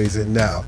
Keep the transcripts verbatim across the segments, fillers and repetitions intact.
always and now.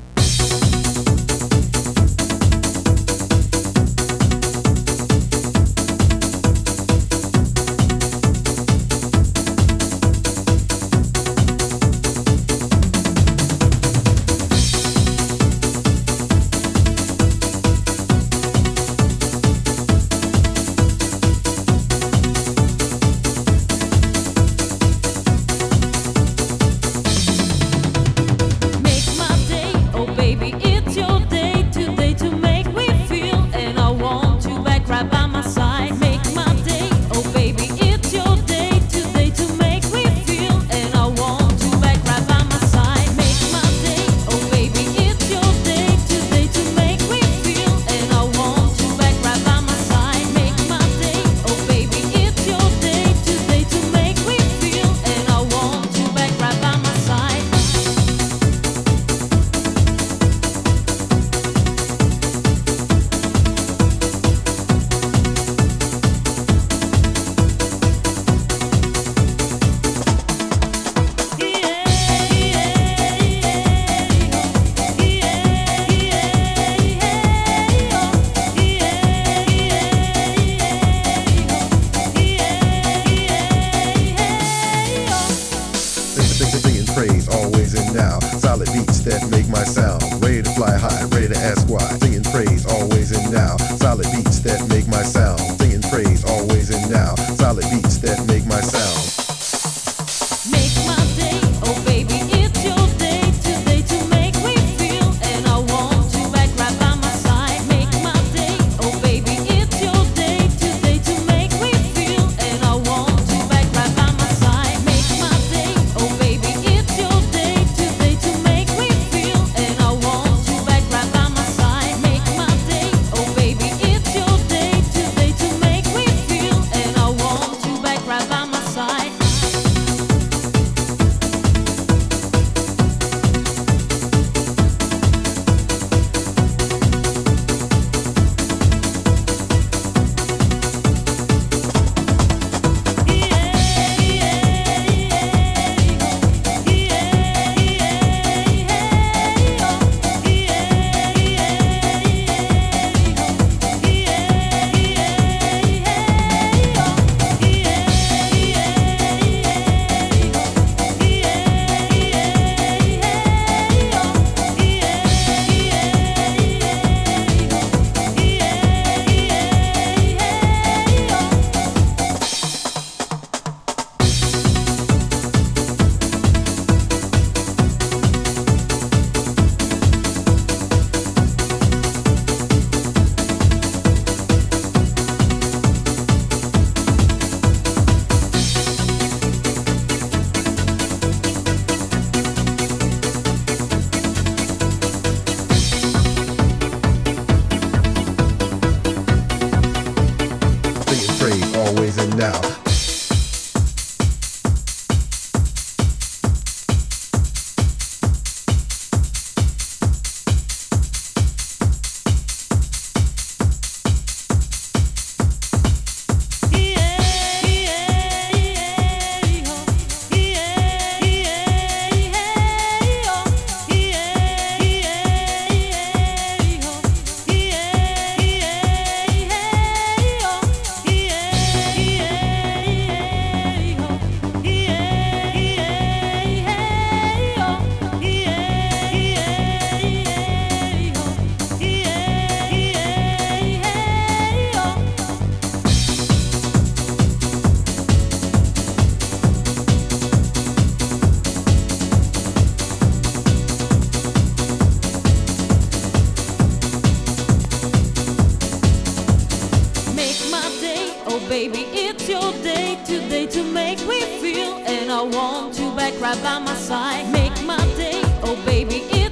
Praise always and now. Solid beats that make my sound. Ready to fly high, ready to ask why. Singing praise always and now. Solid beats that make my sound. Singing praise always and now. Solid beats that make my sound. Make my day, oh baby, it's your day today to make me feel, and I want you back right by my side. Make my day, oh baby, it's your day today to make me feel, and I want you back right by my side. Make my day, oh baby, it's your day today to make me feel, and I want you back right by my side. Make my day, oh baby, it's your day today to make me feel, and I want you back right by my side. Singing praise always and now. Baby, it's your day today to make me feel, and I want you back right by my side. Make my day, oh baby, it's